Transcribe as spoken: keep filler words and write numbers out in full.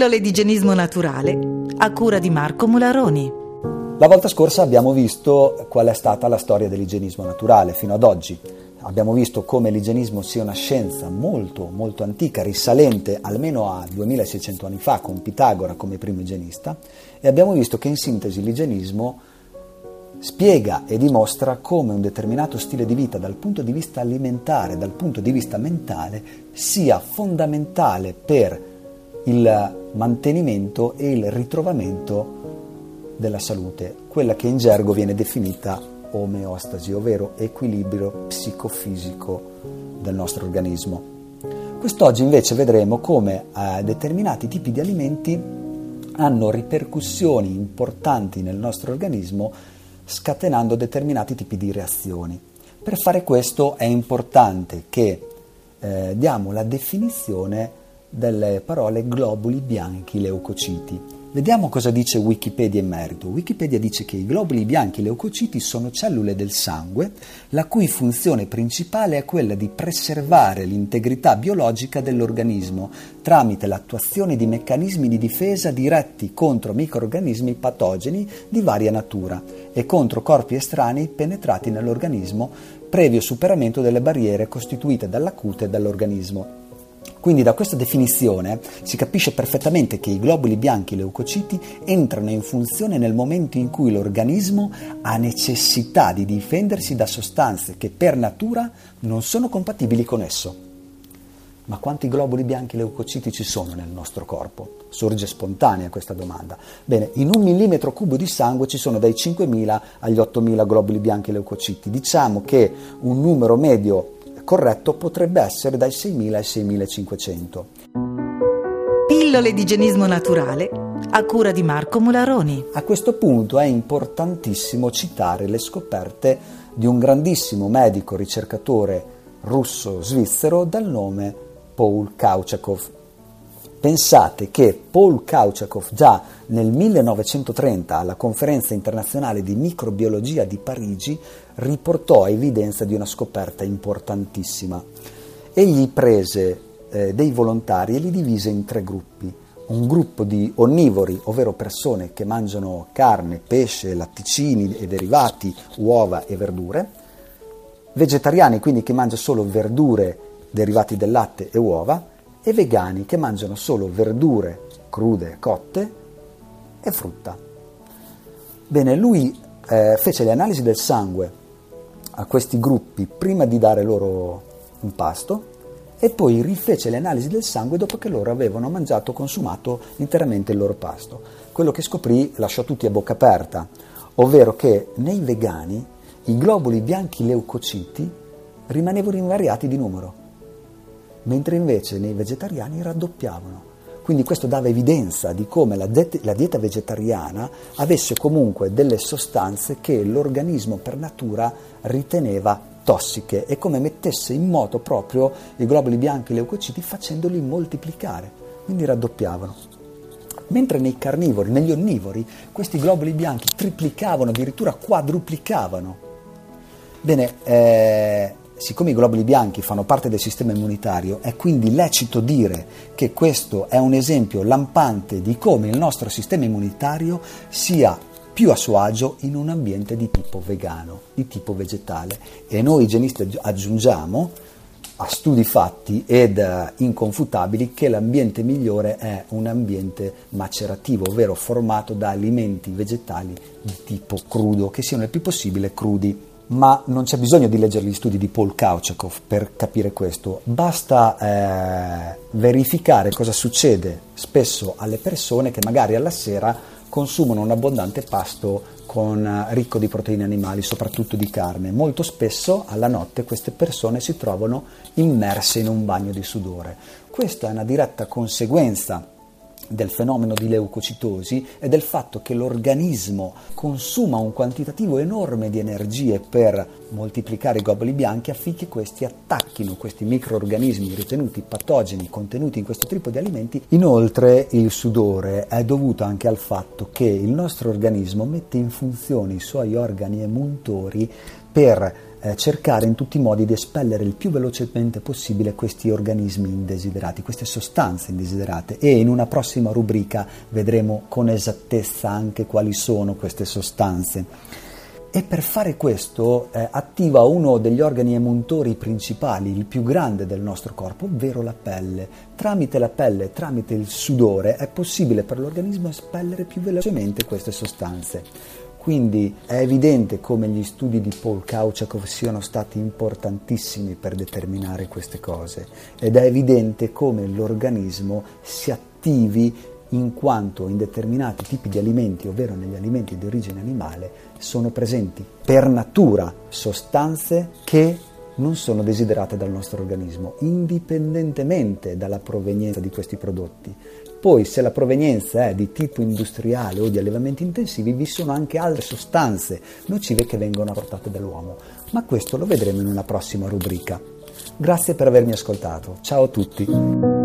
Pillole di igienismo naturale a cura di Marco Mularoni. La volta scorsa abbiamo visto qual è stata la storia dell'igienismo naturale fino ad oggi. Abbiamo visto come l'igienismo sia una scienza molto, molto antica, risalente almeno a duemilaseicento anni fa, con Pitagora come primo igienista, e abbiamo visto che in sintesi l'igienismo spiega e dimostra come un determinato stile di vita dal punto di vista alimentare, dal punto di vista mentale, sia fondamentale per il mantenimento e il ritrovamento della salute, quella che in gergo viene definita omeostasi, ovvero equilibrio psicofisico del nostro organismo. Quest'oggi invece vedremo come eh, determinati tipi di alimenti hanno ripercussioni importanti nel nostro organismo, scatenando determinati tipi di reazioni. Per fare questo è importante che eh, diamo la definizione delle parole globuli bianchi leucociti. Vediamo cosa dice Wikipedia in merito. Wikipedia dice che i globuli bianchi leucociti sono cellule del sangue la cui funzione principale è quella di preservare l'integrità biologica dell'organismo tramite l'attuazione di meccanismi di difesa diretti contro microrganismi patogeni di varia natura e contro corpi estranei penetrati nell'organismo previo superamento delle barriere costituite dalla cute dell'organismo. Quindi da questa definizione si capisce perfettamente che i globuli bianchi leucociti entrano in funzione nel momento in cui l'organismo ha necessità di difendersi da sostanze che per natura non sono compatibili con esso. Ma quanti globuli bianchi leucociti ci sono nel nostro corpo? Sorge spontanea questa domanda. Bene, in un millimetro cubo di sangue ci sono dai cinquemila agli ottomila globuli bianchi leucociti. Diciamo che un numero medio corretto potrebbe essere dai seimila ai seimilacinquecento. Pillole di igienismo naturale a cura di Marco Mularoni. A questo punto è importantissimo citare le scoperte di un grandissimo medico ricercatore russo-svizzero dal nome Paul Kouchakov. Pensate che Paul Kouchakov già nel millenovecentotrenta alla Conferenza internazionale di microbiologia di Parigi riportò evidenza di una scoperta importantissima. Egli prese eh, dei volontari e li divise in tre gruppi. Un gruppo di onnivori, ovvero persone che mangiano carne, pesce, latticini e derivati, uova e verdure, vegetariani, quindi che mangiano solo verdure, derivati del latte e uova, e vegani che mangiano solo verdure crude, cotte e frutta. Bene, lui eh, fece le analisi del sangue a questi gruppi prima di dare loro un pasto e poi rifece le analisi del sangue dopo che loro avevano mangiato o consumato interamente il loro pasto. Quello che scoprì lasciò tutti a bocca aperta, ovvero che nei vegani i globuli bianchi leucociti rimanevano invariati di numero, mentre invece nei vegetariani raddoppiavano. Quindi questo dava evidenza di come la, det- la dieta vegetariana avesse comunque delle sostanze che l'organismo per natura riteneva tossiche e come mettesse in moto proprio i globuli bianchi leucociti facendoli moltiplicare, quindi raddoppiavano. Mentre nei carnivori, negli onnivori, questi globuli bianchi triplicavano, addirittura quadruplicavano. Bene, eh, siccome i globuli bianchi fanno parte del sistema immunitario, è quindi lecito dire che questo è un esempio lampante di come il nostro sistema immunitario sia più a suo agio in un ambiente di tipo vegano, di tipo vegetale. E noi igienisti aggiungiamo a studi fatti ed inconfutabili che l'ambiente migliore è un ambiente macerativo, ovvero formato da alimenti vegetali di tipo crudo, che siano il più possibile crudi. Ma non c'è bisogno di leggere gli studi di Paul Kouchakov per capire questo, basta eh, verificare cosa succede spesso alle persone che magari alla sera consumano un abbondante pasto con, ricco di proteine animali, soprattutto di carne. Molto spesso alla notte queste persone si trovano immerse in un bagno di sudore. Questa è una diretta conseguenza del fenomeno di leucocitosi e del fatto che l'organismo consuma un quantitativo enorme di energie per moltiplicare i globuli bianchi affinché questi attacchino questi microorganismi ritenuti patogeni contenuti in questo tipo di alimenti. Inoltre il sudore è dovuto anche al fatto che il nostro organismo mette in funzione i suoi organi emuntori per eh, cercare in tutti i modi di espellere il più velocemente possibile questi organismi indesiderati, queste sostanze indesiderate, e in una prossima rubrica vedremo con esattezza anche quali sono queste sostanze. E per fare questo eh, attiva uno degli organi emuntori principali, il più grande del nostro corpo, ovvero la pelle. Tramite la pelle, tramite il sudore, è possibile per l'organismo espellere più velocemente queste sostanze. Quindi è evidente come gli studi di Paul Kauchakov siano stati importantissimi per determinare queste cose, ed è evidente come l'organismo si attivi in quanto in determinati tipi di alimenti, ovvero negli alimenti di origine animale, sono presenti per natura sostanze che non sono desiderate dal nostro organismo, indipendentemente dalla provenienza di questi prodotti. Poi, se la provenienza è di tipo industriale o di allevamenti intensivi, vi sono anche altre sostanze nocive che vengono apportate dall'uomo, ma questo lo vedremo in una prossima rubrica. Grazie per avermi ascoltato, ciao a tutti!